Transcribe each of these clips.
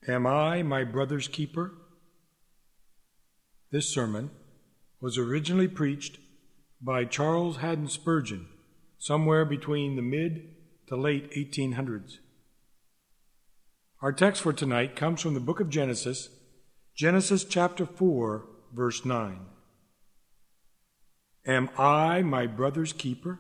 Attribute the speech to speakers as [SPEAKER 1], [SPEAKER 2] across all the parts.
[SPEAKER 1] Am I my brother's keeper? This sermon was originally preached by Charles Haddon Spurgeon somewhere between the mid to late 1800s. Our text for tonight comes from the book of Genesis, Genesis chapter 4, verse 9. Am I my brother's keeper?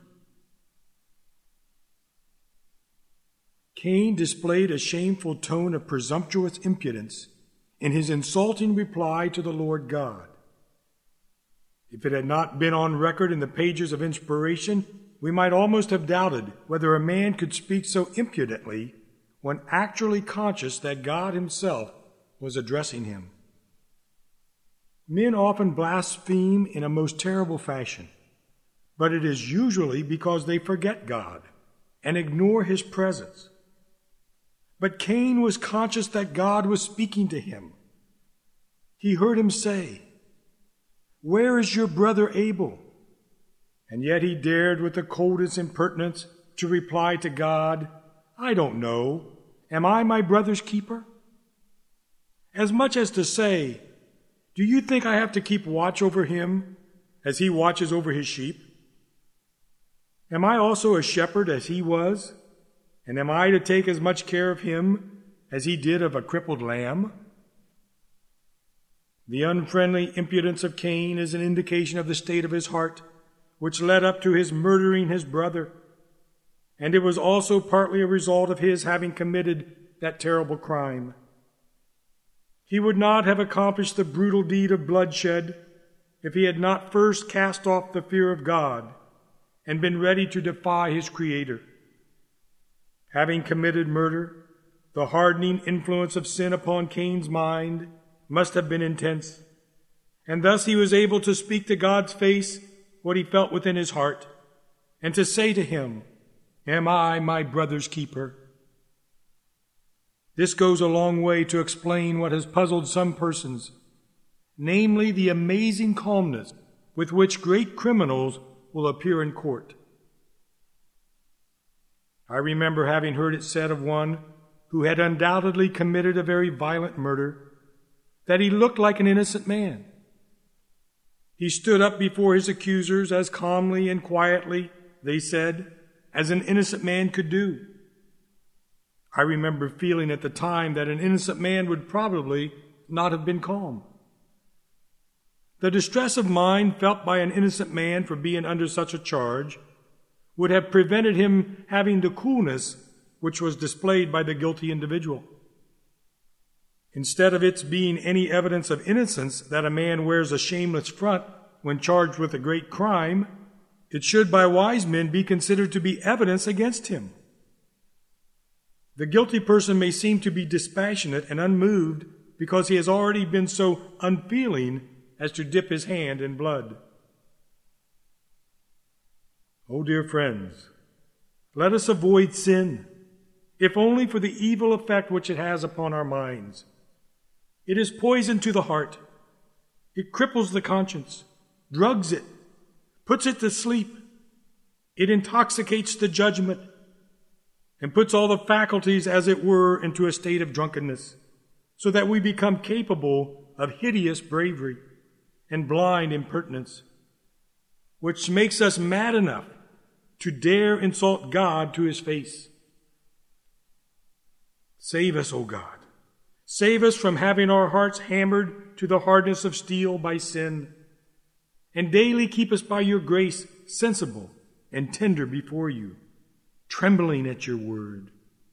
[SPEAKER 1] Cain displayed a shameful tone of presumptuous impudence in his insulting reply to the Lord God. If it had not been on record in the pages of inspiration, we might almost have doubted whether a man could speak so impudently when actually conscious that God himself was addressing him. Men often blaspheme in a most terrible fashion, but it is usually because they forget God and ignore his presence. But Cain was conscious that God was speaking to him. He heard him say, "Where is your brother Abel?" And yet he dared with the coldest impertinence to reply to God, "I don't know. Am I my brother's keeper?" As much as to say, "Do you think I have to keep watch over him as he watches over his sheep? Am I also a shepherd as he was? And am I to take as much care of him as he did of a crippled lamb?" The unfriendly impudence of Cain is an indication of the state of his heart, which led up to his murdering his brother. And it was also partly a result of his having committed that terrible crime. He would not have accomplished the brutal deed of bloodshed if he had not first cast off the fear of God and been ready to defy his Creator. Having committed murder, the hardening influence of sin upon Cain's mind must have been intense, and thus he was able to speak to God's face what he felt within his heart, and to say to him, "Am I my brother's keeper?" This goes a long way to explain what has puzzled some persons, namely the amazing calmness with which great criminals will appear in court. I remember having heard it said of one who had undoubtedly committed a very violent murder that he looked like an innocent man. He stood up before his accusers as calmly and quietly, they said, as an innocent man could do. I remember feeling at the time that an innocent man would probably not have been calm. The distress of mind felt by an innocent man for being under such a charge would have prevented him having the coolness which was displayed by the guilty individual. Instead of its being any evidence of innocence that a man wears a shameless front when charged with a great crime, it should by wise men be considered to be evidence against him. The guilty person may seem to be dispassionate and unmoved because he has already been so unfeeling as to dip his hand in blood. Oh, dear friends, let us avoid sin, if only for the evil effect which it has upon our minds. It is poison to the heart. It cripples the conscience, drugs it, puts it to sleep. It intoxicates the judgment and puts all the faculties, as it were, into a state of drunkenness, so that we become capable of hideous bravery and blind impertinence, which makes us mad enough to dare insult God to his face. Save us, O God. Save us from having our hearts hammered to the hardness of steel by sin, and daily keep us by your grace sensible and tender before you, trembling at your word.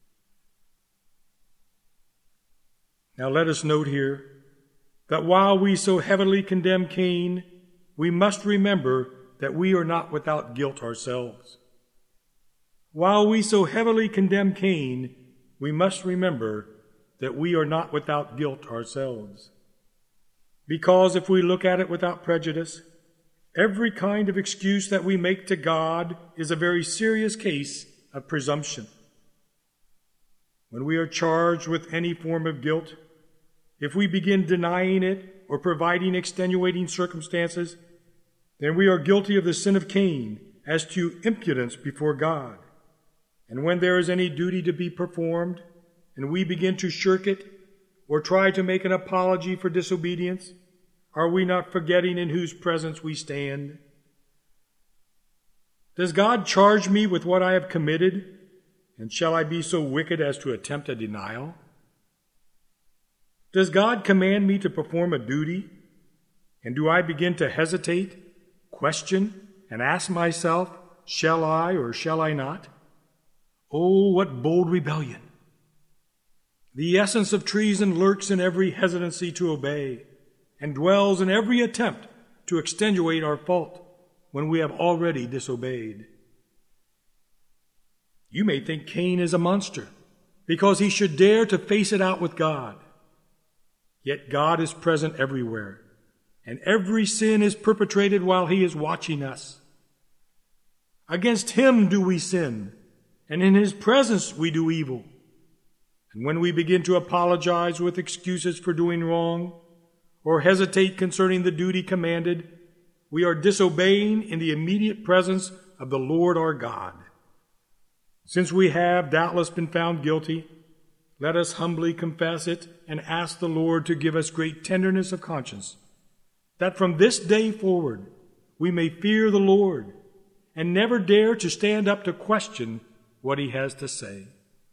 [SPEAKER 1] Now let us note here that while we so heavily condemn Cain, we must remember that we are not without guilt ourselves. While we so heavily condemn Cain, we must remember that we are not without guilt ourselves. Because if we look at it without prejudice, every kind of excuse that we make to God is a very serious case of presumption. When we are charged with any form of guilt, if we begin denying it or providing extenuating circumstances, then we are guilty of the sin of Cain as to impudence before God. And when there is any duty to be performed, and we begin to shirk it, or try to make an apology for disobedience? Are we not forgetting in whose presence we stand? Does God charge me with what I have committed? And shall I be so wicked as to attempt a denial? Does God command me to perform a duty? And do I begin to hesitate, question, and ask myself, shall I or shall I not? Oh, what bold rebellion! The essence of treason lurks in every hesitancy to obey, and dwells in every attempt to extenuate our fault when we have already disobeyed. You may think Cain is a monster because he should dare to face it out with God. Yet God is present everywhere, and every sin is perpetrated while he is watching us. Against him do we sin, and in his presence we do evil. And when we begin to apologize with excuses for doing wrong, or hesitate concerning the duty commanded, we are disobeying in the immediate presence of the Lord our God. Since we have doubtless been found guilty, let us humbly confess it and ask the Lord to give us great tenderness of conscience, that from this day forward we may fear the Lord and never dare to stand up to question what he has to say.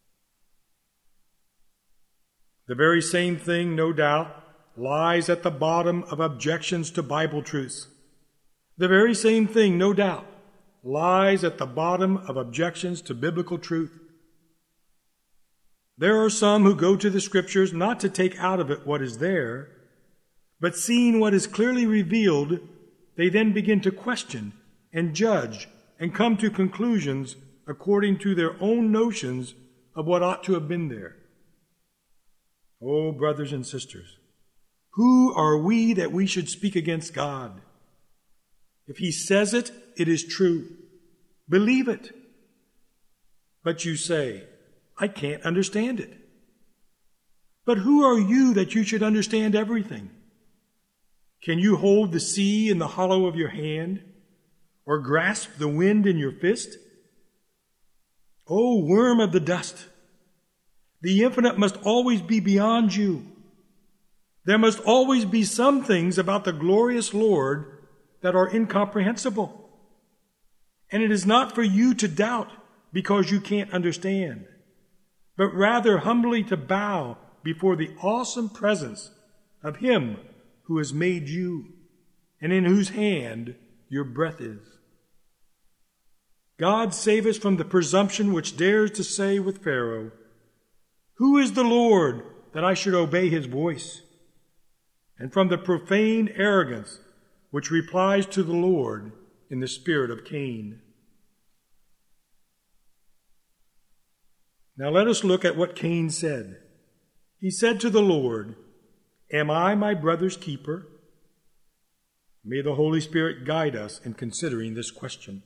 [SPEAKER 1] The very same thing, no doubt, lies at the bottom of objections to Bible truths. The very same thing, no doubt, lies at the bottom of objections to biblical truth. There are some who go to the Scriptures not to take out of it what is there, but seeing what is clearly revealed, they then begin to question and judge and come to conclusions according to their own notions of what ought to have been there. Oh, brothers and sisters, who are we that we should speak against God? If he says it, it is true. Believe it. But you say, I can't understand it. But who are you that you should understand everything? Can you hold the sea in the hollow of your hand, or grasp the wind in your fist? O worm of the dust, the infinite must always be beyond you. There must always be some things about the glorious Lord that are incomprehensible. And it is not for you to doubt because you can't understand, but rather humbly to bow before the awesome presence of him who has made you and in whose hand your breath is. God save us from the presumption which dares to say with Pharaoh, who is the Lord that I should obey his voice? And from the profane arrogance which replies to the Lord in the spirit of Cain. Now let us look at what Cain said. He said to the Lord, am I my brother's keeper? May the Holy Spirit guide us in considering this question.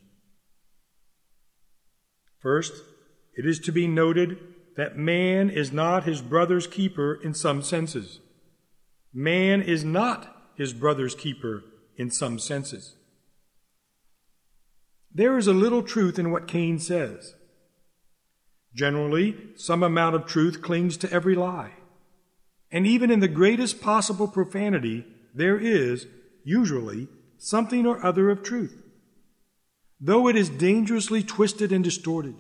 [SPEAKER 1] First, it is to be noted that man is not his brother's keeper in some senses. Man is not his brother's keeper in some senses. There is a little truth in what Cain says. Generally, some amount of truth clings to every lie. And even in the greatest possible profanity, there is, usually, something or other of truth, though it is dangerously twisted and distorted.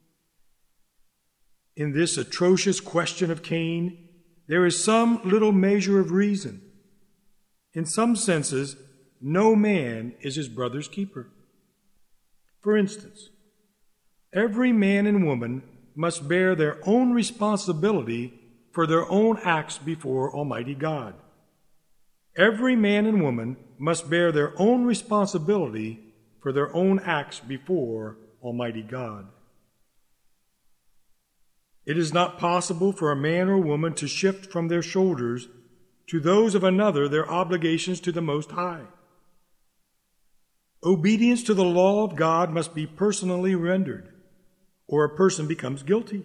[SPEAKER 1] In this atrocious question of Cain, there is some little measure of reason. In some senses, no man is his brother's keeper. For instance, every man and woman must bear their own responsibility for their own acts before Almighty God. Every man and woman must bear their own responsibility for their own acts before Almighty God. It is not possible for a man or woman to shift from their shoulders to those of another their obligations to the Most High. Obedience to the law of God must be personally rendered, or a person becomes guilty.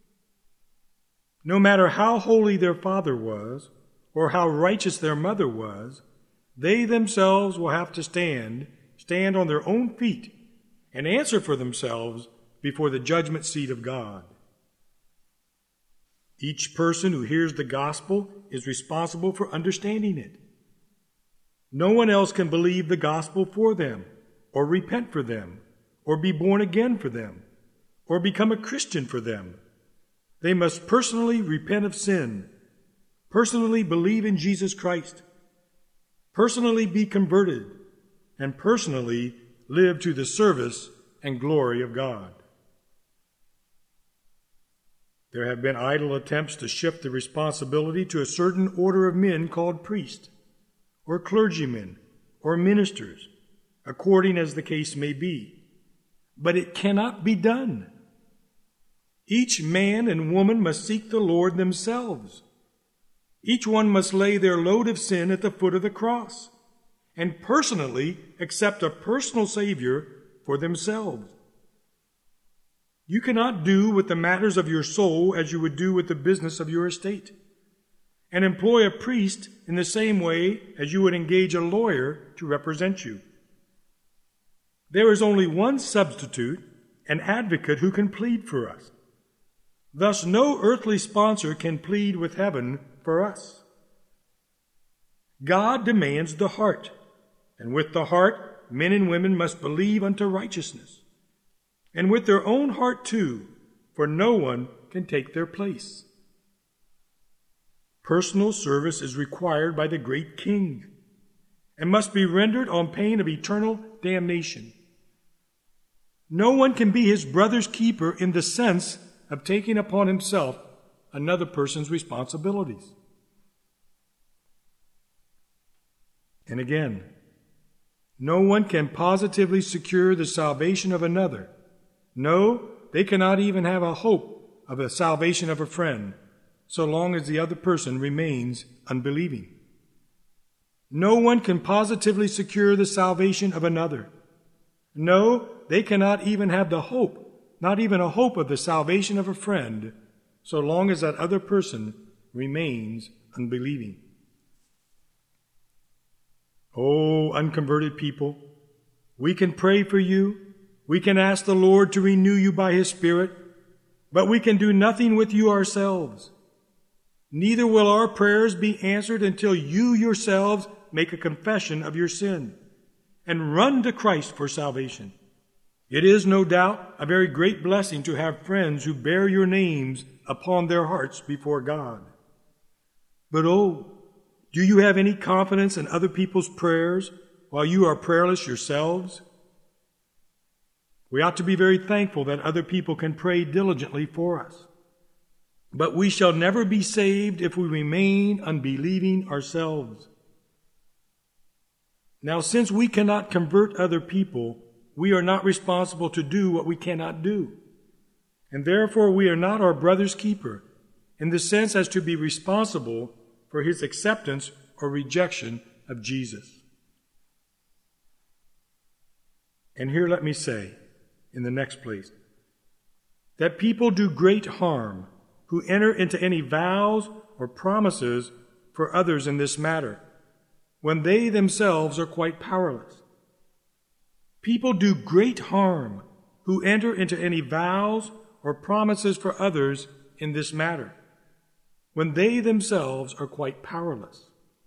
[SPEAKER 1] No matter how holy their father was, or how righteous their mother was, they themselves will have to stand on their own feet and answer for themselves before the judgment seat of God. Each person who hears the gospel is responsible for understanding it. No one else can believe the gospel for them, or repent for them, or be born again for them, or become a Christian for them. They must personally repent of sin, personally believe in Jesus Christ, personally be converted, and personally live to the service and glory of God. There have been idle attempts to shift the responsibility to a certain order of men called priests, or clergymen, or ministers, according as the case may be. But it cannot be done. Each man and woman must seek the Lord themselves. Each one must lay their load of sin at the foot of the cross and personally accept a personal Savior for themselves. You cannot do with the matters of your soul as you would do with the business of your estate, and employ a priest in the same way as you would engage a lawyer to represent you. There is only one substitute, an advocate who can plead for us. Thus, no earthly sponsor can plead with heaven for us. God demands the heart, and with the heart, men and women must believe unto righteousness, and with their own heart too, for no one can take their place. Personal service is required by the great King, and must be rendered on pain of eternal damnation. No one can be his brother's keeper in the sense of taking upon himself another person's responsibilities. And again, no one can positively secure the salvation of another. No, they cannot even have a hope of the salvation of a friend, so long as the other person remains unbelieving. No one can positively secure the salvation of another. No, they cannot even have the hope, not even a hope of the salvation of a friend, so long as that other person remains unbelieving. Oh, unconverted people, we can pray for you. We can ask the Lord to renew you by His Spirit, but we can do nothing with you ourselves. Neither will our prayers be answered until you yourselves make a confession of your sin and run to Christ for salvation. It is, no doubt, a very great blessing to have friends who bear your names upon their hearts before God. But oh, do you have any confidence in other people's prayers while you are prayerless yourselves? We ought to be very thankful that other people can pray diligently for us. But we shall never be saved if we remain unbelieving ourselves. Now, since we cannot convert other people, we are not responsible to do what we cannot do. And therefore we are not our brother's keeper, in the sense as to be responsible for his acceptance or rejection of Jesus. And here let me say, in the next place, that people do great harm who enter into any vows or promises for others in this matter, when they themselves are quite powerless. People do great harm who enter into any vows or promises for others in this matter, when they themselves are quite powerless.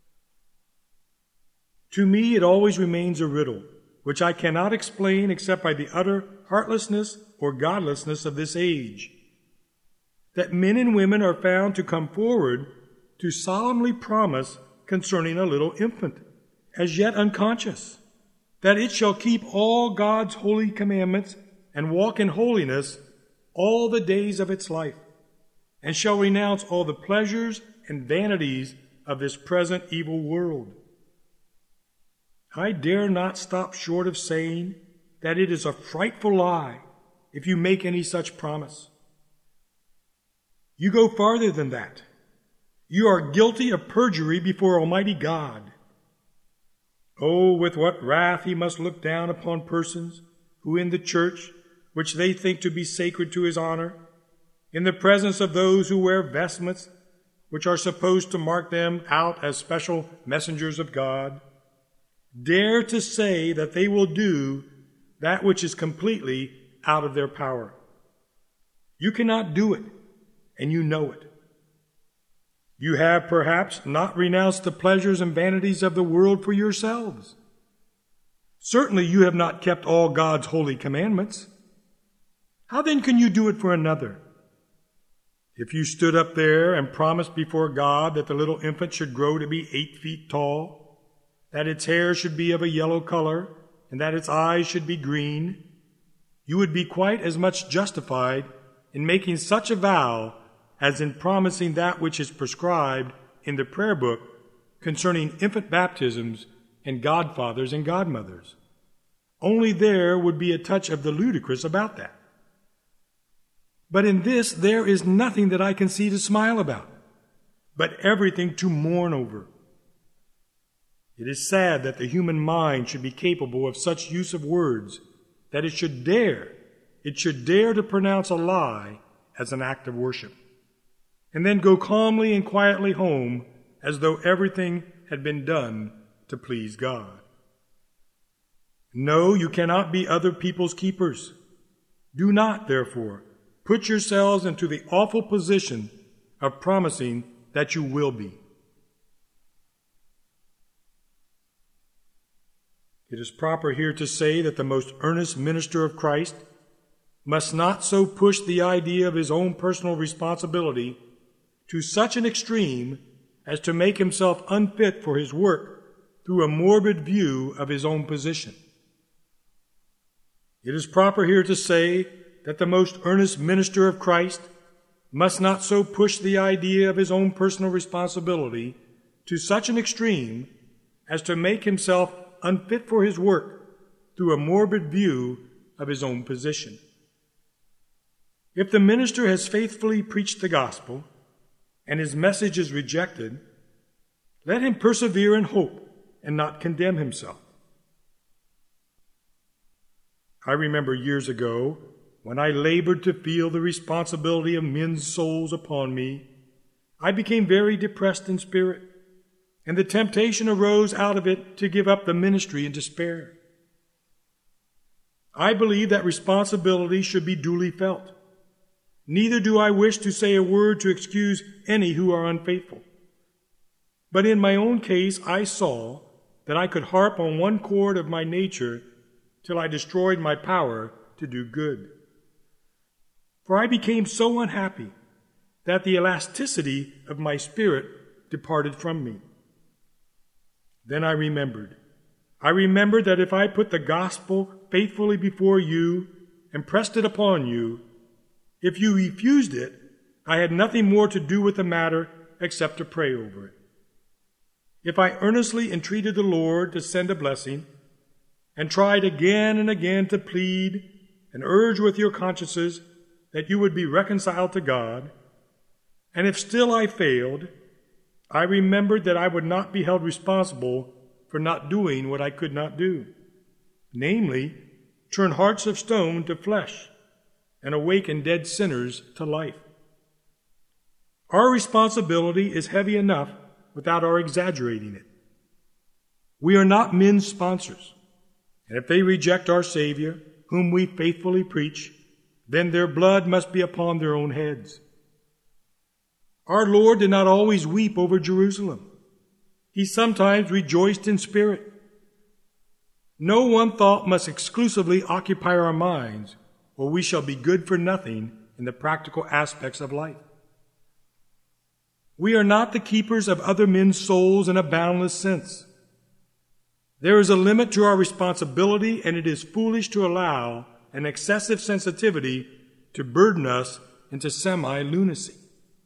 [SPEAKER 1] To me, it always remains a riddle, which I cannot explain except by the utter heartlessness or godlessness of this age, that men and women are found to come forward to solemnly promise concerning a little infant, as yet unconscious, that it shall keep all God's holy commandments and walk in holiness all the days of its life, and shall renounce all the pleasures and vanities of this present evil world. I dare not stop short of saying that it is a frightful lie if you make any such promise. You go farther than that. You are guilty of perjury before Almighty God. Oh, with what wrath He must look down upon persons who in the church, which they think to be sacred to His honor, in the presence of those who wear vestments which are supposed to mark them out as special messengers of God, dare to say that they will do that which is completely out of their power. You cannot do it, and you know it. You have perhaps not renounced the pleasures and vanities of the world for yourselves. Certainly you have not kept all God's holy commandments. How then can you do it for another? If you stood up there and promised before God that the little infant should grow to be 8 feet tall, that its hair should be of a yellow color, and that its eyes should be green, you would be quite as much justified in making such a vow as in promising that which is prescribed in the prayer book concerning infant baptisms and godfathers and godmothers. Only there would be a touch of the ludicrous about that. But in this there is nothing that I can see to smile about, but everything to mourn over. It is sad that the human mind should be capable of such use of words, that it should dare to pronounce a lie as an act of worship, and then go calmly and quietly home as though everything had been done to please God. No, you cannot be other people's keepers. Do not, therefore, put yourselves into the awful position of promising that you will be. It is proper here to say that the most earnest minister of Christ must not so push the idea of his own personal responsibility to such an extreme as to make himself unfit for his work through a morbid view of his own position. It is proper here to say that the most earnest minister of Christ must not so push the idea of his own personal responsibility to such an extreme as to make himself unfit for his work through a morbid view of his own position. If the minister has faithfully preached the gospel and his message is rejected, let him persevere in hope and not condemn himself. I remember years ago when I labored to feel the responsibility of men's souls upon me, I became very depressed in spirit, and the temptation arose out of it to give up the ministry in despair. I believe that responsibility should be duly felt. Neither do I wish to say a word to excuse any who are unfaithful. But in my own case, I saw that I could harp on one chord of my nature till I destroyed my power to do good. For I became so unhappy that the elasticity of my spirit departed from me. Then I remembered that if I put the gospel faithfully before you and pressed it upon you, if you refused it, I had nothing more to do with the matter except to pray over it. If I earnestly entreated the Lord to send a blessing, and tried again and again to plead and urge with your consciences that you would be reconciled to God, and if still I failed, I remembered that I would not be held responsible for not doing what I could not do, namely, turn hearts of stone to flesh and awaken dead sinners to life. Our responsibility is heavy enough without our exaggerating it. We are not men's sponsors, and if they reject our Savior, whom we faithfully preach, then their blood must be upon their own heads. Our Lord did not always weep over Jerusalem. He sometimes rejoiced in spirit. No one thought must exclusively occupy our minds, or we shall be good for nothing in the practical aspects of life. We are not the keepers of other men's souls in a boundless sense. There is a limit to our responsibility, and it is foolish to allow an excessive sensitivity to burden us into semi-lunacy.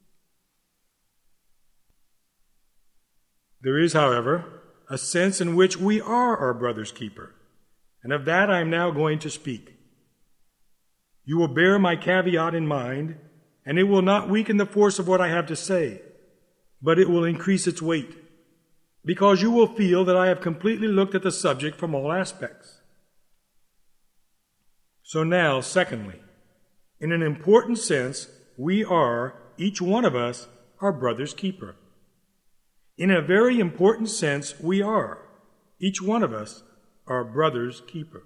[SPEAKER 1] There is, however, a sense in which we are our brother's keeper, and of that I am now going to speak. You will bear my caveat in mind, and it will not weaken the force of what I have to say, but it will increase its weight, because you will feel that I have completely looked at the subject from all aspects. So now, secondly, in an important sense, we are, each one of us, our brother's keeper. In a very important sense, we are, each one of us, our brother's keeper.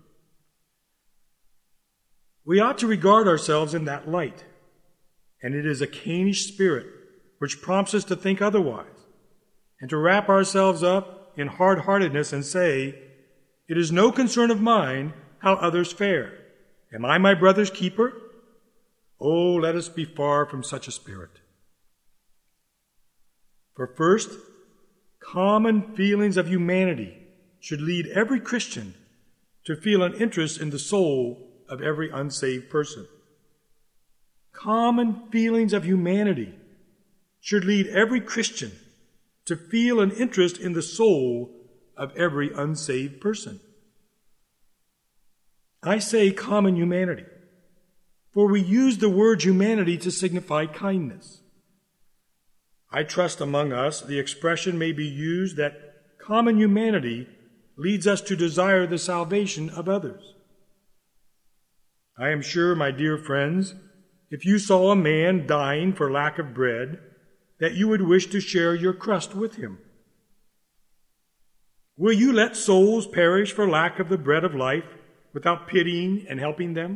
[SPEAKER 1] We ought to regard ourselves in that light, and it is a Cainish spirit which prompts us to think otherwise, and to wrap ourselves up in hard-heartedness and say, "It is no concern of mine how others fare. Am I my brother's keeper?" Oh, let us be far from such a spirit. For first, common feelings of humanity should lead every Christian to feel an interest in the soul of every unsaved person. Common feelings of humanity should lead every Christian to feel an interest in the soul of every unsaved person. I say common humanity, for we use the word humanity to signify kindness. I trust among us the expression may be used that common humanity leads us to desire the salvation of others. I am sure, my dear friends, if you saw a man dying for lack of bread, that you would wish to share your crust with him. Will you let souls perish for lack of the bread of life without pitying and helping them?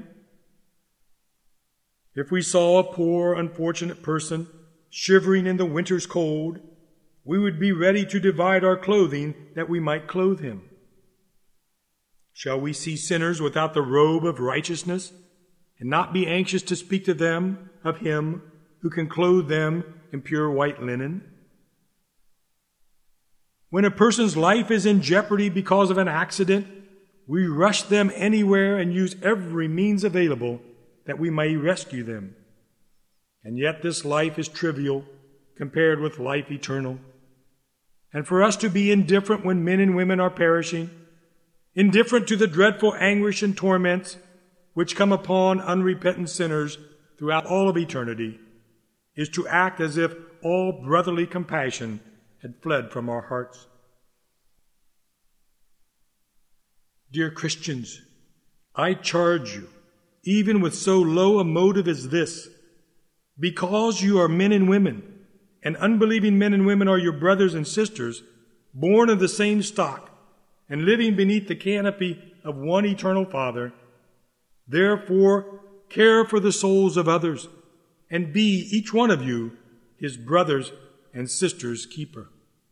[SPEAKER 1] If we saw a poor, unfortunate person shivering in the winter's cold, we would be ready to divide our clothing that we might clothe him. Shall we see sinners without the robe of righteousness and not be anxious to speak to them of him who can clothe them in pure white linen? When a person's life is in jeopardy because of an accident, we rush them anywhere and use every means available that we may rescue them. And yet this life is trivial compared with life eternal. And for us to be indifferent when men and women are perishing, indifferent to the dreadful anguish and torments which come upon unrepentant sinners throughout all of eternity, is to act as if all brotherly compassion had fled from our hearts. Dear Christians, I charge you, even with so low a motive as this, because you are men and women, and unbelieving men and women are your brothers and sisters, born of the same stock, and living beneath the canopy of one eternal Father, therefore care for the souls of others, and be, each one of you, his brothers and sisters' keeper.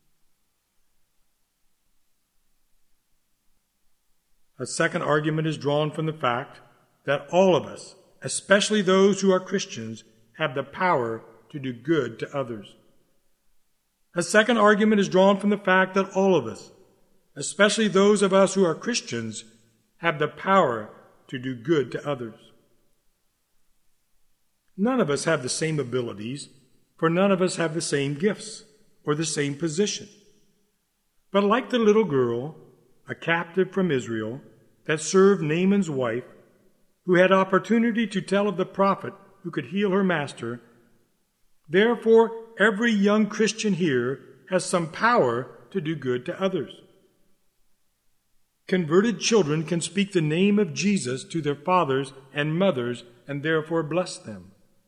[SPEAKER 1] A second argument is drawn from the fact that all of us, especially those who are Christians, have the power to do good to others. A second argument is drawn from the fact that all of us, especially those of us who are Christians, have the power to do good to others. None of us have the same abilities, for none of us have the same gifts or the same position. But like the little girl, a captive from Israel, that served Naaman's wife, who had opportunity to tell of the prophet who could heal her master, therefore every young Christian here has some power to do good to others. Converted children can speak the name of Jesus to their fathers and mothers and therefore bless them.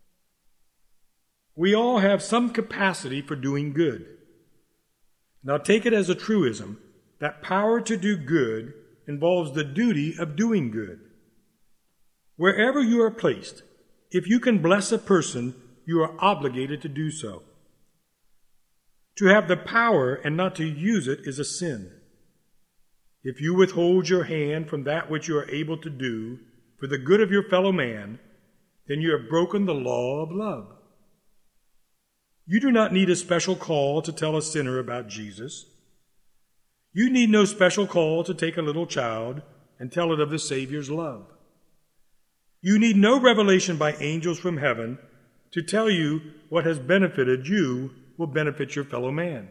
[SPEAKER 1] We all have some capacity for doing good. Now take it as a truism that power to do good involves the duty of doing good. Wherever you are placed, if you can bless a person, you are obligated to do so. To have the power and not to use it is a sin. If you withhold your hand from that which you are able to do for the good of your fellow man, then you have broken the law of love. You do not need a special call to tell a sinner about Jesus. You need no special call to take a little child and tell it of the Savior's love. You need no revelation by angels from heaven to tell you what has benefited you will benefit your fellow man.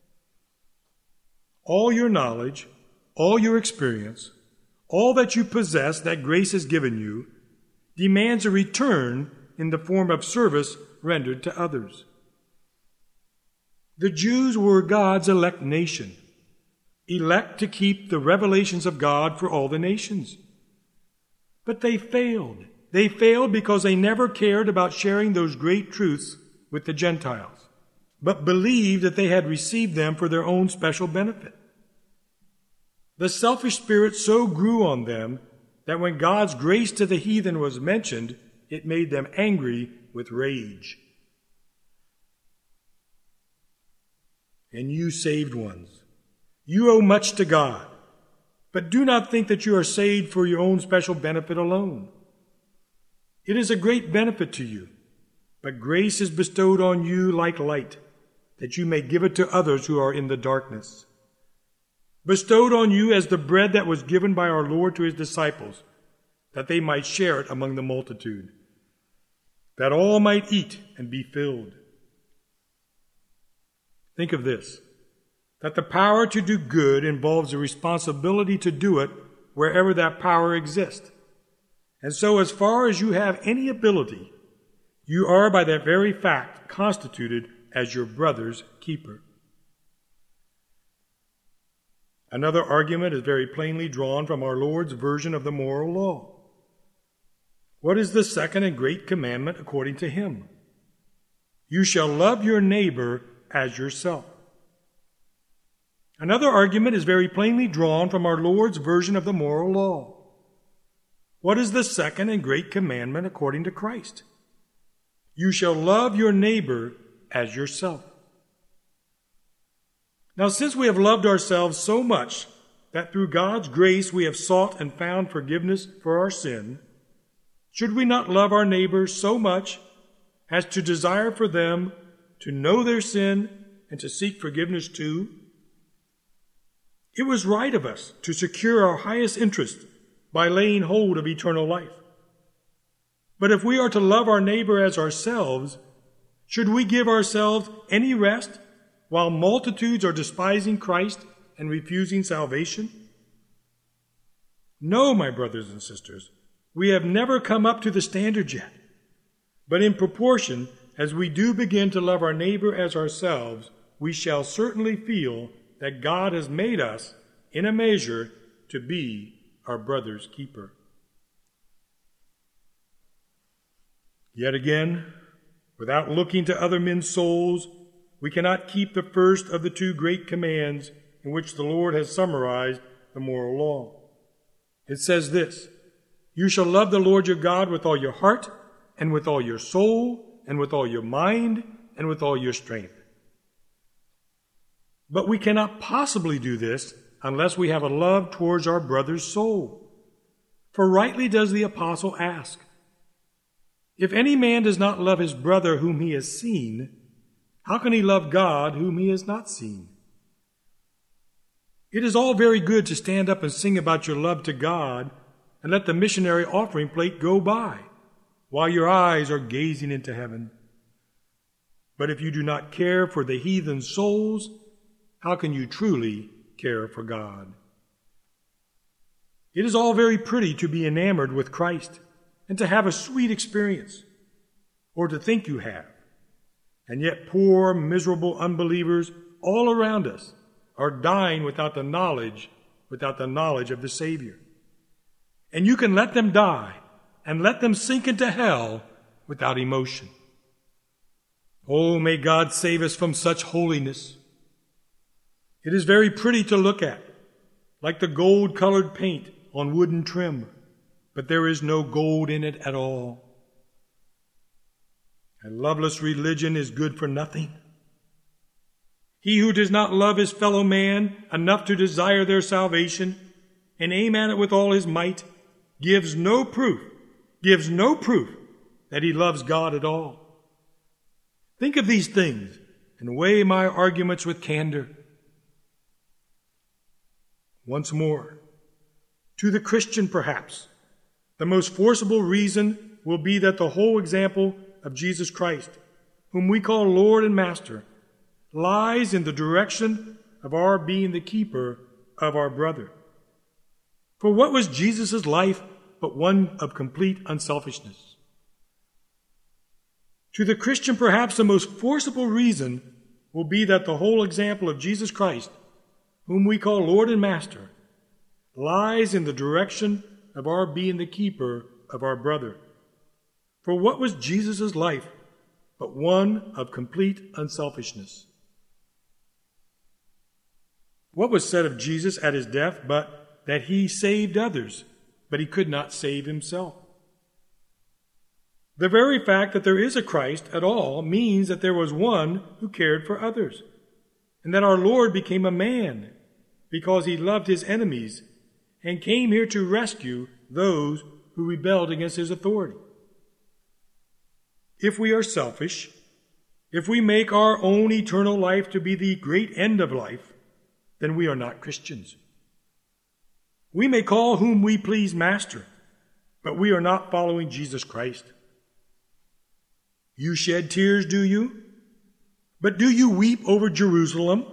[SPEAKER 1] All your knowledge, all your experience, all that you possess that grace has given you, demands a return in the form of service rendered to others. The Jews were God's elect nation, elect to keep the revelations of God for all the nations. But they failed. They failed because they never cared about sharing those great truths with the Gentiles, but believed that they had received them for their own special benefit. The selfish spirit so grew on them that when God's grace to the heathen was mentioned, it made them angry with rage. and you saved ones. You owe much to God, but do not think that you are saved for your own special benefit alone. It is a great benefit to you, but grace is bestowed on you like light, that you may give it to others who are in the darkness. Bestowed on you as the bread that was given by our Lord to his disciples, that they might share it among the multitude, that all might eat and be filled. Think of this, that the power to do good involves a responsibility to do it wherever that power exists. And so as far as you have any ability, you are by that very fact constituted as your brother's keeper. Another argument is very plainly drawn from our Lord's version of the moral law. What is the second and great commandment according to him? You shall love your neighbor as yourself. Another argument is very plainly drawn from our Lord's version of the moral law. What is the second and great commandment according to Christ? You shall love your neighbor as yourself. Now, since we have loved ourselves so much that through God's grace we have sought and found forgiveness for our sin, should we not love our neighbors so much as to desire for them to know their sin and to seek forgiveness too? It was right of us to secure our highest interest by laying hold of eternal life. But if we are to love our neighbor as ourselves, should we give ourselves any rest while multitudes are despising Christ and refusing salvation? No, my brothers and sisters, we have never come up to the standard yet. But in proportion as we do begin to love our neighbor as ourselves, we shall certainly feel that God has made us, in a measure, to be our brother's keeper. Yet again, without looking to other men's souls, we cannot keep the first of the two great commands in which the Lord has summarized the moral law. It says this, you shall love the Lord your God with all your heart, and with all your soul, and with all your mind, and with all your strength. But we cannot possibly do this unless we have a love towards our brother's soul. For rightly does the apostle ask, if any man does not love his brother whom he has seen, how can he love God whom he has not seen? It is all very good to stand up and sing about your love to God and let the missionary offering plate go by while your eyes are gazing into heaven. But if you do not care for the heathen souls, how can you truly care for God? It is all very pretty to be enamored with Christ and to have a sweet experience, or to think you have. And yet poor, miserable unbelievers all around us are dying without the knowledge of the Savior. And you can let them die and let them sink into hell without emotion. Oh, may God save us from such holiness. It is very pretty to look at, like the gold-colored paint on wooden trim, but there is no gold in it at all. A loveless religion is good for nothing. He who does not love his fellow man enough to desire their salvation and aim at it with all his might gives no proof that he loves God at all. Think of these things and weigh my arguments with candor. Once more, to the Christian perhaps, the most forcible reason will be that the whole example of Jesus Christ, whom we call Lord and Master, lies in the direction of our being the keeper of our brother. For what was Jesus' life but one of complete unselfishness? To the Christian, perhaps the most forcible reason will be that the whole example of Jesus Christ, whom we call Lord and Master, lies in the direction of our being the keeper of our brother. For what was Jesus' life but one of complete unselfishness? What was said of Jesus at his death but that he saved others, but he could not save himself? The very fact that there is a Christ at all means that there was one who cared for others. and that our Lord became a man because he loved his enemies and came here to rescue those who rebelled against his authority. If we are selfish, if we make our own eternal life to be the great end of life, then we are not Christians. We may call whom we please master, but we are not following Jesus Christ. You shed tears, do you? But do you weep over Jerusalem?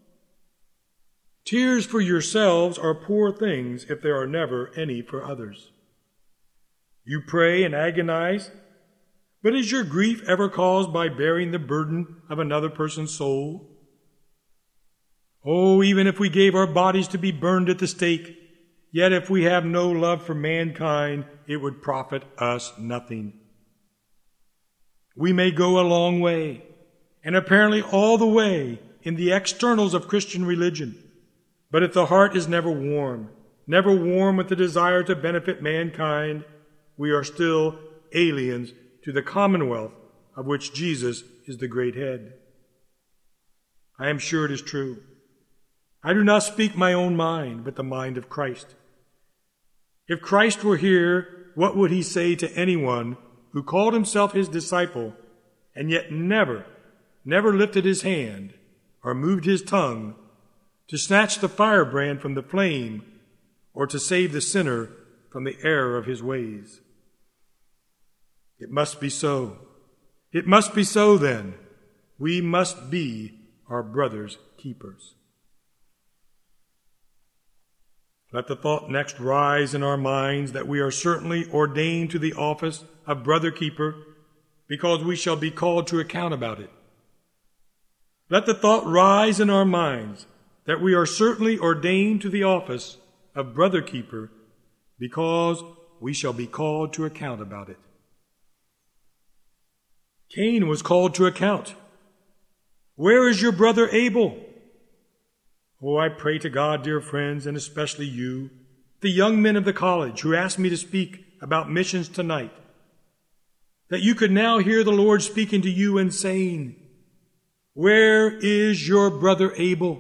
[SPEAKER 1] Tears for yourselves are poor things if there are never any for others. You pray and agonize, but is your grief ever caused by bearing the burden of another person's soul? Oh, even if we gave our bodies to be burned at the stake, yet if we have no love for mankind, it would profit us nothing. We may go a long way, and apparently all the way in the externals of Christian religion, but if the heart is never warm with the desire to benefit mankind, we are still aliens to the commonwealth of which Jesus is the great head. I am sure it is true. I do not speak my own mind, but the mind of Christ. If Christ were here, what would he say to anyone who called himself his disciple and yet never lifted his hand or moved his tongue to snatch the firebrand from the flame or to save the sinner from the error of his ways? It must be so. It must be so then. We must be our brother's keepers. Let the thought next rise in our minds that we are certainly ordained to the office of brother keeper because we shall be called to account about it. Let the thought rise in our minds that we are certainly ordained to the office of brother keeper because we shall be called to account about it. Cain was called to account. Where is your brother Abel? Oh, I pray to God, dear friends, and especially you, the young men of the college who asked me to speak about missions tonight, that you could now hear the Lord speaking to you and saying, where is your brother Abel?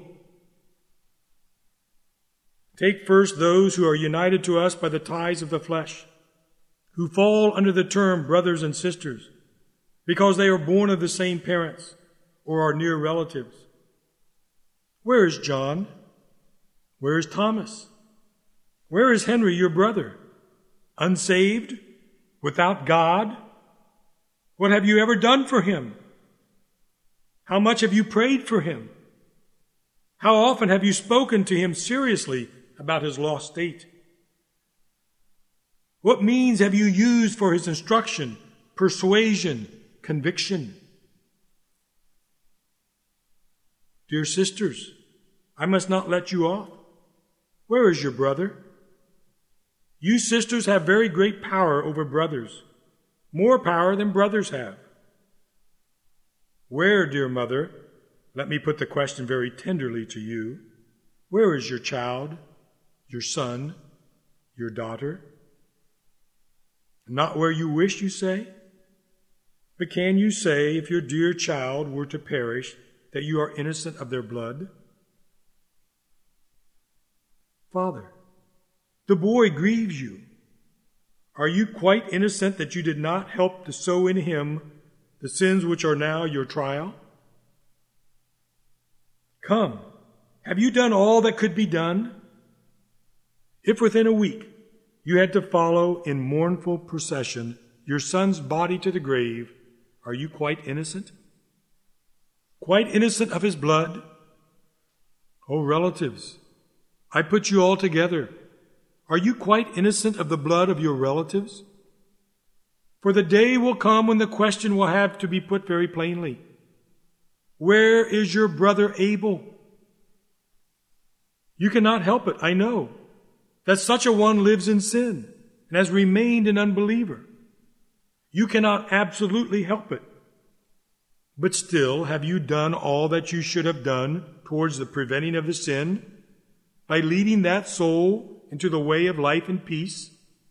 [SPEAKER 1] Take first those who are united to us by the ties of the flesh, who fall under the term brothers and sisters, because they are born of the same parents or are near relatives. Where is John? Where is Thomas? Where is Henry, your brother? Unsaved? Without God? What have you ever done for him? How much have you prayed for him? How often have you spoken to him seriously about his lost state? What means have you used for his instruction, persuasion, conviction? Dear sisters, I must not let you off. Where is your brother? You sisters have very great power over brothers, more power than brothers have. Where, dear mother, let me put the question very tenderly to you, where is your child, your son, your daughter? Not where you wish, you say? But can you say, if your dear child were to perish, that you are innocent of their blood? Father, the boy grieves you. Are you quite innocent that you did not help to sow in him the sins which are now your trial? Come, have you done all that could be done? If within a week you had to follow in mournful procession your son's body to the grave, are you quite innocent? Quite innocent of his blood? Oh, relatives, I put you all together. Are you quite innocent of the blood of your relatives? For the day will come when the question will have to be put very plainly. Where is your brother Abel? You cannot help it, I know, that such a one lives in sin and has remained an unbeliever. You cannot absolutely help it. But still, have you done all that you should have done towards the preventing of the sin by leading that soul into the way of life and peace?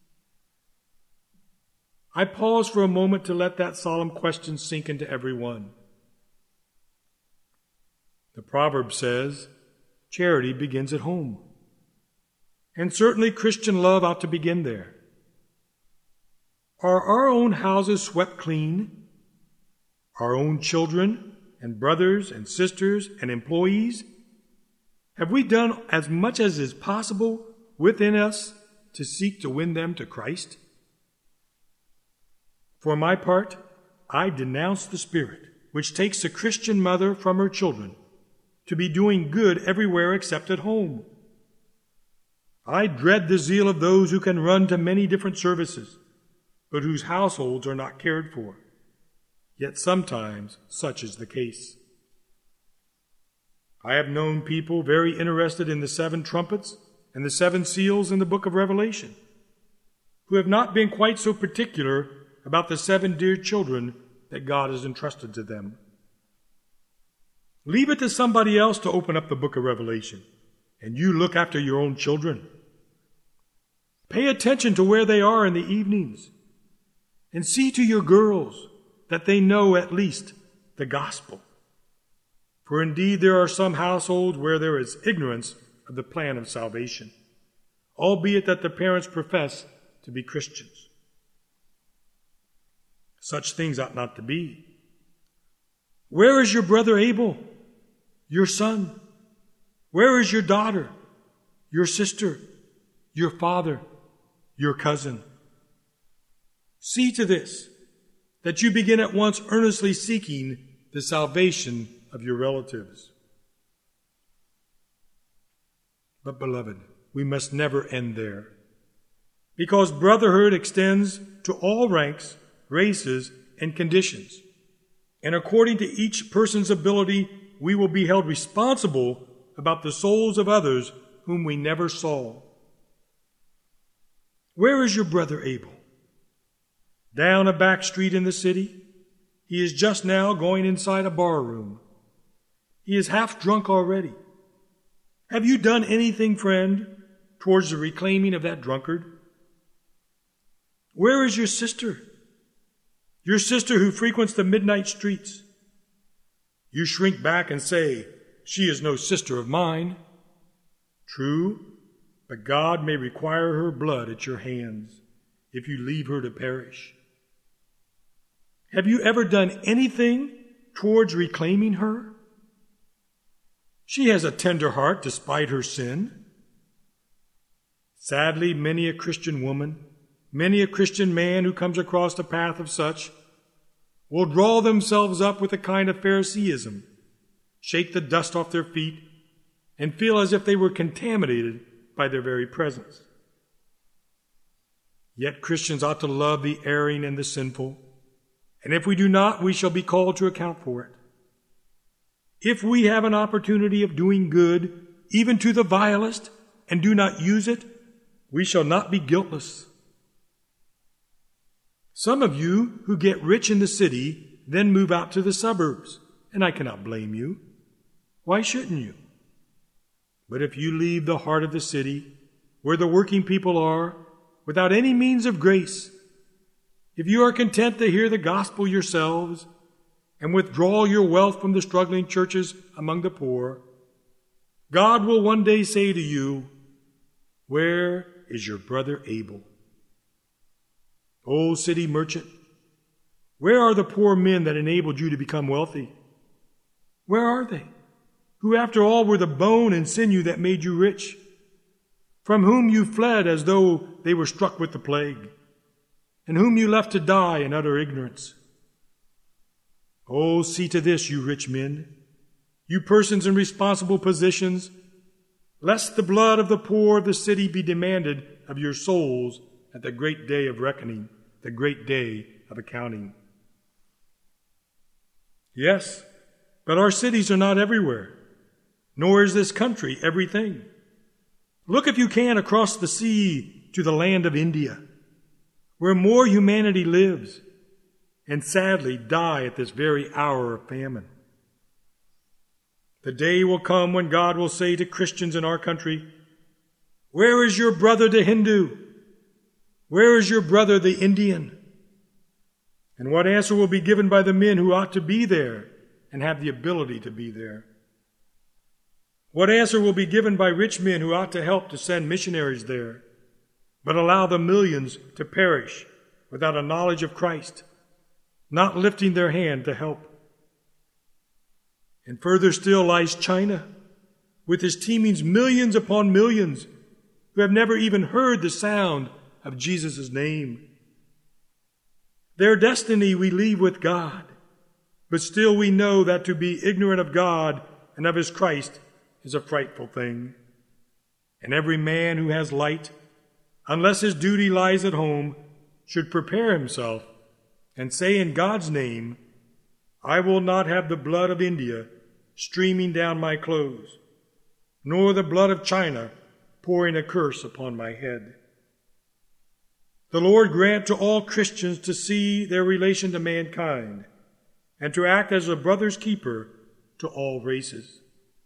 [SPEAKER 1] I pause for a moment to let that solemn question sink into every one. The proverb says, charity begins at home. And certainly Christian love ought to begin there. Are our own houses swept clean? Our own children and brothers and sisters and employees? Have we done as much as is possible within us to seek to win them to Christ? For my part, I denounce the spirit which takes a Christian mother from her children to be doing good everywhere except at home. I dread the zeal of those who can run to many different services, but whose households are not cared for. Yet sometimes such is the case. I have known people very interested in the 7 trumpets and the 7 seals in the book of Revelation, who have not been quite so particular about the 7 dear children that God has entrusted to them. Leave it to somebody else to open up the book of Revelation, and you look after your own children. Pay attention to where they are in the evenings, and see to your girls that they know at least the gospel. For indeed there are some households where there is ignorance of the plan of salvation, albeit that the parents profess to be Christians. Such things ought not to be. Where is your brother Abel, your son? Where is your daughter, your sister, your father, your cousin? See to this, that you begin at once earnestly seeking the salvation of your relatives. But, beloved, we must never end there, because brotherhood extends to all ranks, races, and conditions. And according to each person's ability, we will be held responsible about the souls of others whom we never saw. Where is your brother Abel? Down a back street in the city? He is just now going inside a bar room. He is half drunk already. Have you done anything, friend, towards the reclaiming of that drunkard? Where is your sister? Your sister who frequents the midnight streets? You shrink back and say, she is no sister of mine. True, but God may require her blood at your hands if you leave her to perish. Have you ever done anything towards reclaiming her? She has a tender heart despite her sin. Sadly, many a Christian woman, many a Christian man who comes across the path of such will draw themselves up with a kind of Phariseeism, shake the dust off their feet, and feel as if they were contaminated by their very presence. Yet Christians ought to love the erring and the sinful, and if we do not, we shall be called to account for it. If we have an opportunity of doing good, even to the vilest, and do not use it, we shall not be guiltless. Some of you who get rich in the city then move out to the suburbs, and I cannot blame you. Why shouldn't you? But if you leave the heart of the city, where the working people are, without any means of grace, if you are content to hear the gospel yourselves and withdraw your wealth from the struggling churches among the poor, God will one day say to you, where is your brother Abel? O city merchant, where are the poor men that enabled you to become wealthy? Where are they, who after all were the bone and sinew that made you rich, from whom you fled as though they were struck with the plague, and whom you left to die in utter ignorance? Oh, see to this, you rich men, you persons in responsible positions, lest the blood of the poor of the city be demanded of your souls at the great day of reckoning, the great day of accounting. Yes, but our cities are not everywhere, nor is this country everything. Look if you can across the sea to the land of India, where more humanity lives, and sadly die at this very hour of famine. The day will come when God will say to Christians in our country, where is your brother the Hindu? Where is your brother the Indian? And what answer will be given by the men who ought to be there and have the ability to be there? What answer will be given by rich men who ought to help to send missionaries there, but allow the millions to perish without a knowledge of Christ, not lifting their hand to help? And further still lies China, with its teeming millions upon millions who have never even heard the sound of Jesus' name. Their destiny we leave with God, but still we know that to be ignorant of God and of his Christ is a frightful thing. And every man who has light, unless his duty lies at home, should prepare himself and say in God's name, I will not have the blood of India streaming down my clothes, nor the blood of China pouring a curse upon my head. The Lord grant to all Christians to see their relation to mankind and to act as a brother's keeper to all races.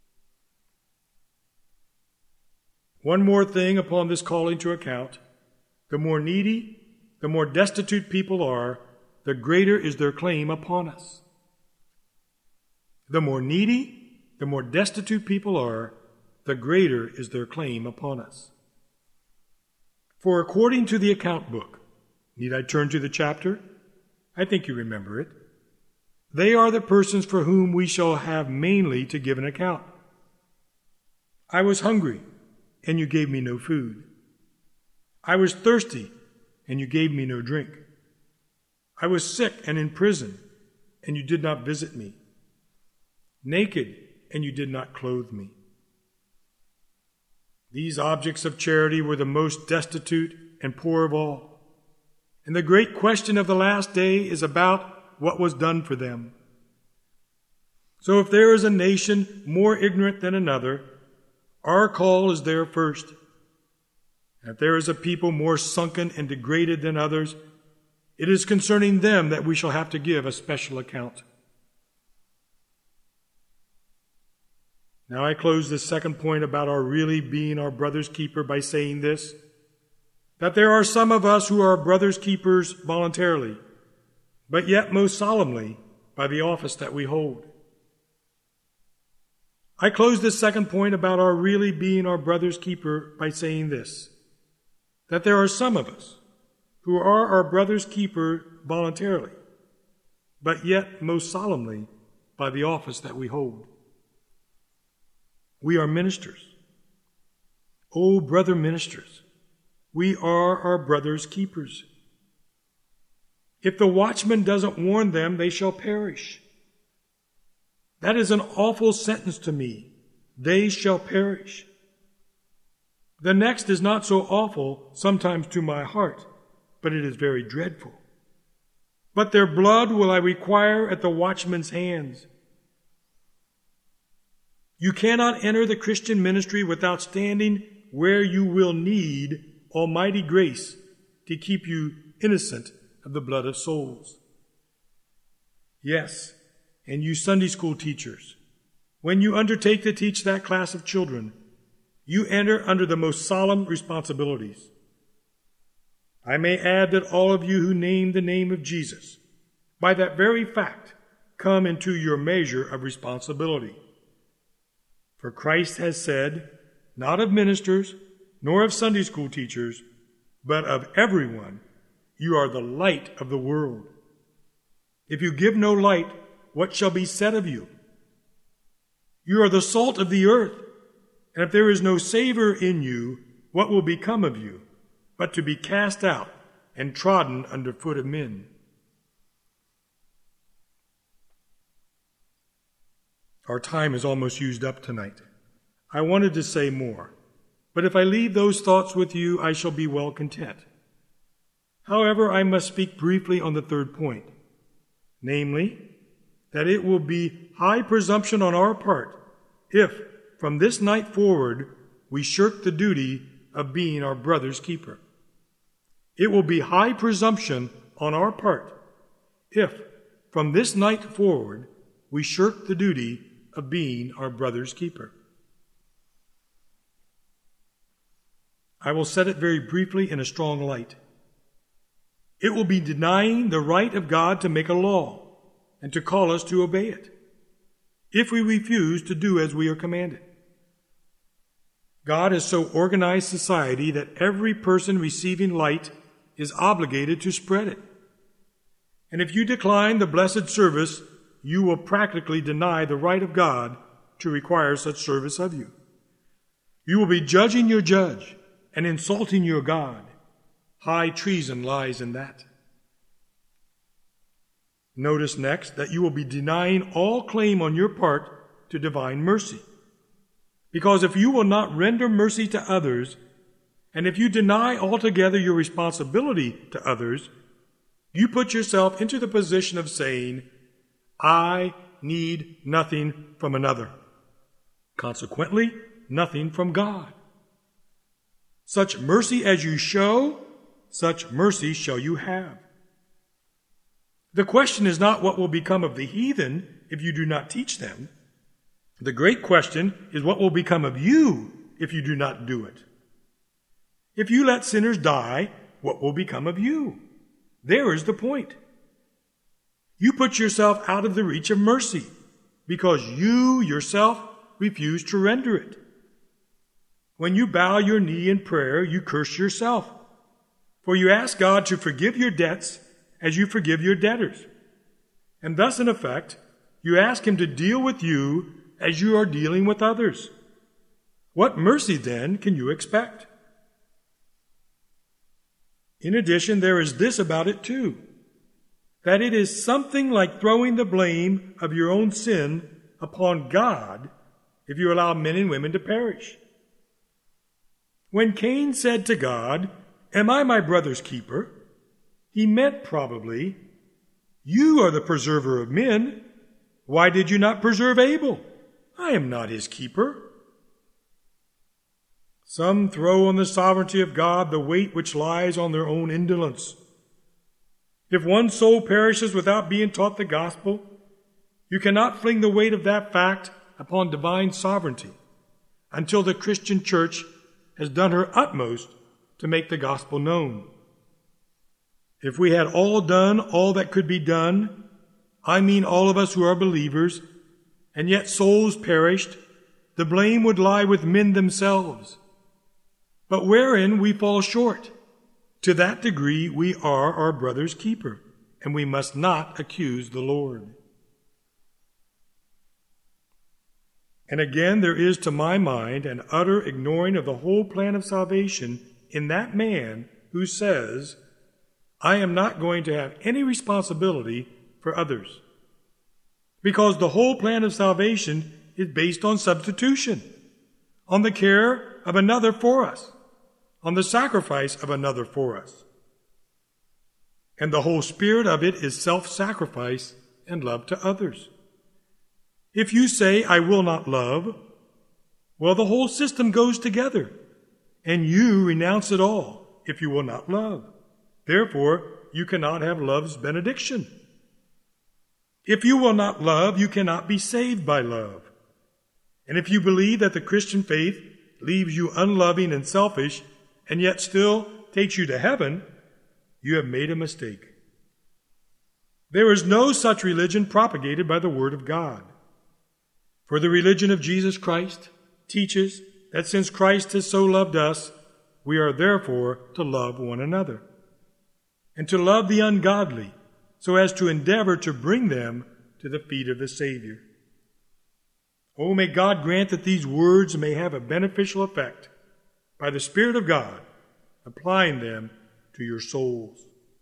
[SPEAKER 1] One more thing upon this calling to account. The more needy, the more destitute people are, the greater is their claim upon us. The more needy, the more destitute people are, the greater is their claim upon us. For according to the account book, need I turn to the chapter? I think you remember it. They are the persons for whom we shall have mainly to give an account. I was hungry, and you gave me no food. I was thirsty, and you gave me no drink. I was sick and in prison, and you did not visit me. Naked, and you did not clothe me. These objects of charity were the most destitute and poor of all. And the great question of the last day is about what was done for them. So if there is a nation more ignorant than another, our call is there first. And if there is a people more sunken and degraded than others, it is concerning them that we shall have to give a special account. Now I close this second point about our really being our brother's keeper by saying this, that there are some of us who are brother's keepers voluntarily, but yet most solemnly by the office that we hold. I close this second point about our really being our brother's keeper by saying this, that there are some of us who are our brother's keeper voluntarily, but yet most solemnly by the office that we hold. We are ministers. Oh, brother ministers, we are our brother's keepers. If the watchman doesn't warn them, they shall perish. That is an awful sentence to me. They shall perish. The next is not so awful sometimes to my heart, but it is very dreadful. But their blood will I require at the watchman's hands. You cannot enter the Christian ministry without standing where you will need almighty grace to keep you innocent of the blood of souls. Yes, and you Sunday school teachers, when you undertake to teach that class of children, you enter under the most solemn responsibilities. I may add that all of you who name the name of Jesus, by that very fact, come into your measure of responsibility. For Christ has said, not of ministers, nor of Sunday school teachers, but of everyone, you are the light of the world. If you give no light, what shall be said of you? You are the salt of the earth, and if there is no savor in you, what will become of you, but to be cast out and trodden under foot of men? Our time is almost used up tonight. I wanted to say more, but if I leave those thoughts with you, I shall be well content. However, I must speak briefly on the third point, namely, that it will be high presumption on our part if, from this night forward, we shirk the duty of being our brother's keeper. It will be high presumption on our part if, from this night forward, we shirk the duty of being our brother's keeper. I will set it very briefly in a strong light. It will be denying the right of God to make a law and to call us to obey it, if we refuse to do as we are commanded. God has so organized society that every person receiving light is obligated to spread it. And if you decline the blessed service, you will practically deny the right of God to require such service of you. You will be judging your judge and insulting your God. High treason lies in that. Notice next that you will be denying all claim on your part to divine mercy. Because if you will not render mercy to others, and if you deny altogether your responsibility to others, you put yourself into the position of saying, I need nothing from another. Consequently, nothing from God. Such mercy as you show, such mercy shall you have. The question is not what will become of the heathen if you do not teach them. The great question is what will become of you if you do not do it. If you let sinners die, what will become of you? There is the point. You put yourself out of the reach of mercy because you yourself refuse to render it. When you bow your knee in prayer, you curse yourself, for you ask God to forgive your debts as you forgive your debtors. And thus, in effect, you ask Him to deal with you as you are dealing with others. What mercy, then, can you expect? In addition, there is this about it, too, that it is something like throwing the blame of your own sin upon God if you allow men and women to perish. When Cain said to God, Am I my brother's keeper? He meant probably, You are the preserver of men. Why did you not preserve Abel? I am not his keeper. Some throw on the sovereignty of God the weight which lies on their own indolence. If one soul perishes without being taught the gospel, you cannot fling the weight of that fact upon divine sovereignty until the Christian church has done her utmost to make the gospel known. If we had all done all that could be done, I mean all of us who are believers, and yet souls perished, the blame would lie with men themselves. But wherein we fall short, to that degree we are our brother's keeper, and we must not accuse the Lord. And again, there is to my mind an utter ignoring of the whole plan of salvation in that man who says, I am not going to have any responsibility for others. Because the whole plan of salvation is based on substitution, on the care of another for us, on the sacrifice of another for us. And the whole spirit of it is self-sacrifice and love to others. If you say, I will not love, well, the whole system goes together, and you renounce it all if you will not love. Therefore, you cannot have love's benediction. If you will not love, you cannot be saved by love. And if you believe that the Christian faith leaves you unloving and selfish, and yet still takes you to heaven, you have made a mistake. There is no such religion propagated by the Word of God. For the religion of Jesus Christ teaches that since Christ has so loved us, we are therefore to love one another, and to love the ungodly, so as to endeavor to bring them to the feet of the Savior. Oh, may God grant that these words may have a beneficial effect by the Spirit of God, applying them to your souls.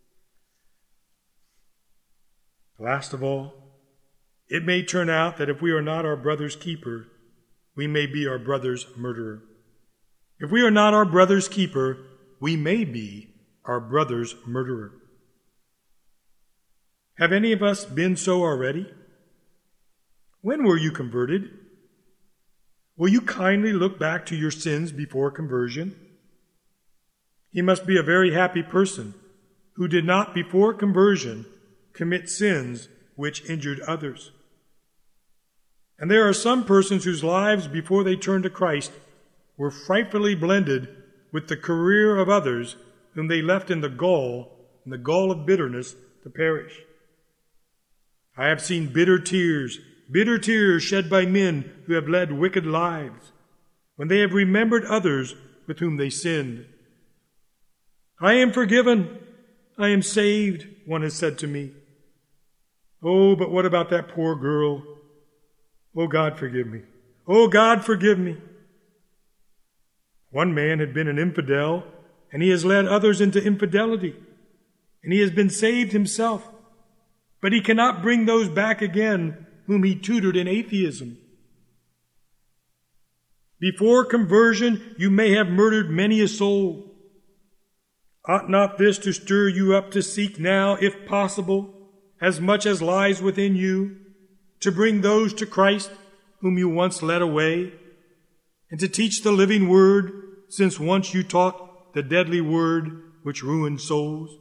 [SPEAKER 1] Last of all, it may turn out that if we are not our brother's keeper, we may be our brother's murderer. If we are not our brother's keeper, we may be our brother's murderer. Have any of us been so already? When were you converted? Will you kindly look back to your sins before conversion? He must be a very happy person who did not before conversion commit sins which injured others. And there are some persons whose lives before they turned to Christ were frightfully blended with the career of others whom they left in the gall of bitterness to perish. I have seen bitter tears shed by men who have led wicked lives, when they have remembered others with whom they sinned. I am forgiven. I am saved, one has said to me. Oh, but what about that poor girl? Oh, God, forgive me. Oh, God, forgive me. One man had been an infidel, and he has led others into infidelity, and he has been saved himself. But he cannot bring those back again whom he tutored in atheism. Before conversion, you may have murdered many a soul. Ought not this to stir you up to seek now, if possible, as much as lies within you, to bring those to Christ whom you once led away, and to teach the living word, since once you taught the deadly word which ruined souls?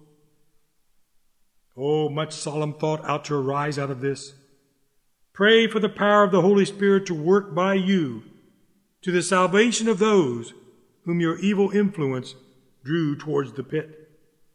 [SPEAKER 1] Oh, much solemn thought ought to arise out of this. Pray for the power of the Holy Spirit to work by you to the salvation of those whom your evil influence drew towards the pit.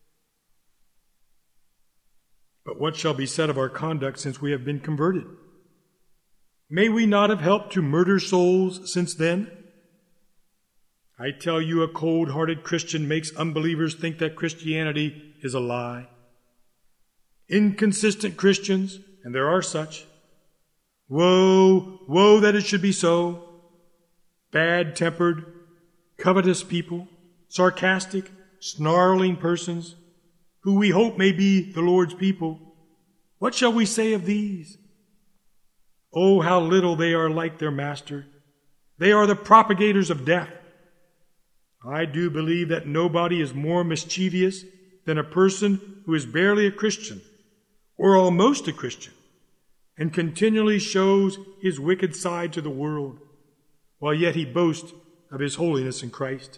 [SPEAKER 1] But what shall be said of our conduct since we have been converted? May we not have helped to murder souls since then? I tell you, a cold-hearted Christian makes unbelievers think that Christianity is a lie. Inconsistent Christians, and there are such, woe, woe that it should be so. Bad-tempered, covetous people, sarcastic, snarling persons, who we hope may be the Lord's people. What shall we say of these? Oh, how little they are like their master. They are the propagators of death. I do believe that nobody is more mischievous than a person who is barely a Christian, or almost a Christian, and continually shows his wicked side to the world, while yet he boasts of his holiness in Christ.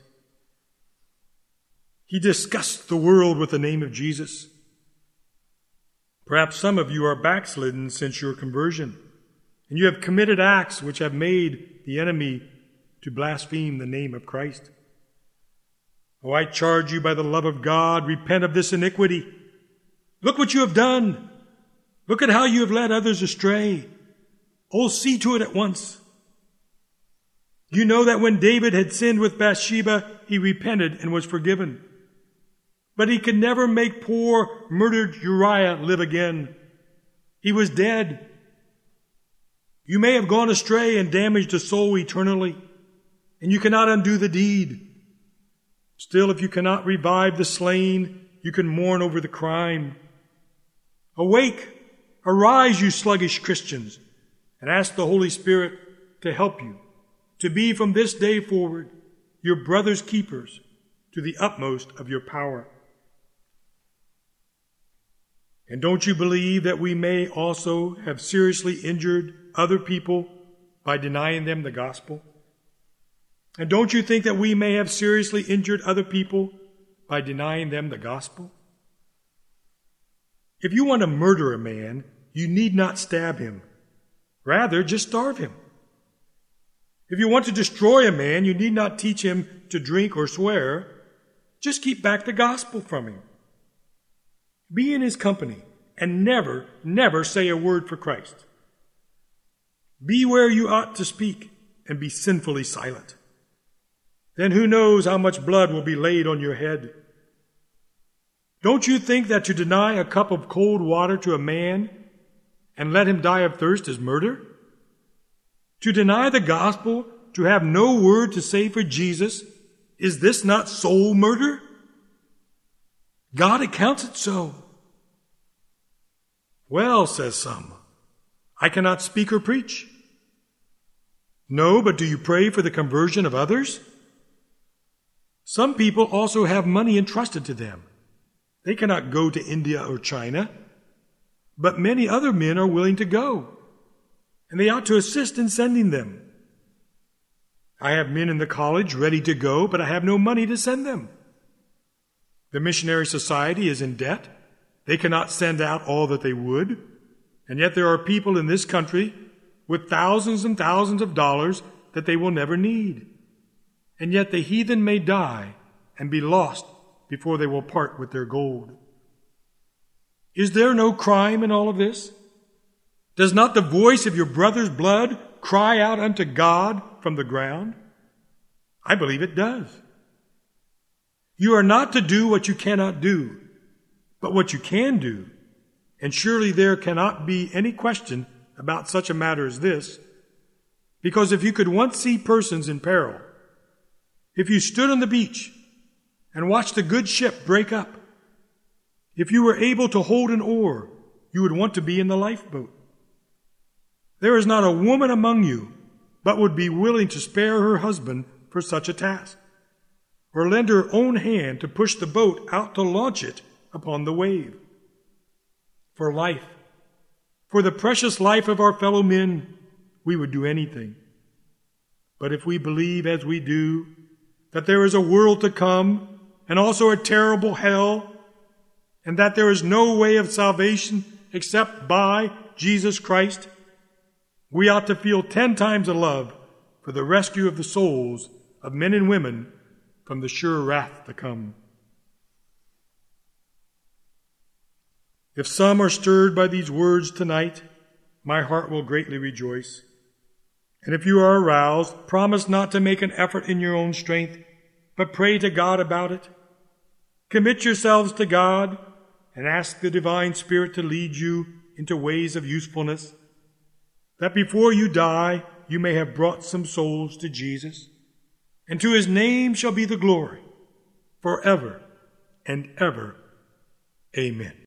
[SPEAKER 1] He disgusts the world with the name of Jesus. Perhaps some of you are backslidden since your conversion, and you have committed acts which have made the enemy to blaspheme the name of Christ. Oh, I charge you by the love of God, repent of this iniquity. Look what you have done. Look at how you have led others astray. Oh, see to it at once. You know that when David had sinned with Bathsheba, he repented and was forgiven. But he could never make poor, murdered Uriah live again. He was dead. You may have gone astray and damaged a soul eternally, and you cannot undo the deed. Still, if you cannot revive the slain, you can mourn over the crime. Awake, arise, you sluggish Christians, and ask the Holy Spirit to help you, to be from this day forward your brother's keepers to the utmost of your power. And don't you believe that we may also have seriously injured other people by denying them the gospel? And don't you think that we may have seriously injured other people by denying them the gospel? If you want to murder a man, you need not stab him. Rather, just starve him. If you want to destroy a man, you need not teach him to drink or swear. Just keep back the gospel from him. Be in his company and never, never say a word for Christ. Be where you ought to speak and be sinfully silent. Then who knows how much blood will be laid on your head? Don't you think that to deny a cup of cold water to a man and let him die of thirst is murder? To deny the gospel, to have no word to say for Jesus, is this not soul murder? God accounts it so. Well, says some, I cannot speak or preach. No, but do you pray for the conversion of others? Some people also have money entrusted to them. They cannot go to India or China, but many other men are willing to go, and they ought to assist in sending them. I have men in the college ready to go, but I have no money to send them. The missionary society is in debt. They cannot send out all that they would, and yet there are people in this country with thousands and thousands of dollars that they will never need. And yet the heathen may die and be lost before they will part with their gold. Is there no crime in all of this? Does not the voice of your brother's blood cry out unto God from the ground? I believe it does. You are not to do what you cannot do, but what you can do. And surely there cannot be any question about such a matter as this, because if you could once see persons in peril, if you stood on the beach and watched a good ship break up, if you were able to hold an oar, you would want to be in the lifeboat. There is not a woman among you but would be willing to spare her husband for such a task, or lend her own hand to push the boat out to launch it upon the wave. For life, for the precious life of our fellow men, we would do anything. But if we believe, as we do, that there is a world to come and also a terrible hell, and that there is no way of salvation except by Jesus Christ, we ought to feel 10 times a love for the rescue of the souls of men and women from the sure wrath to come. If some are stirred by these words tonight, my heart will greatly rejoice. And if you are aroused, promise not to make an effort in your own strength, but pray to God about it. Commit yourselves to God and ask the divine Spirit to lead you into ways of usefulness, that before you die, you may have brought some souls to Jesus, and to his name shall be the glory forever and ever. Amen.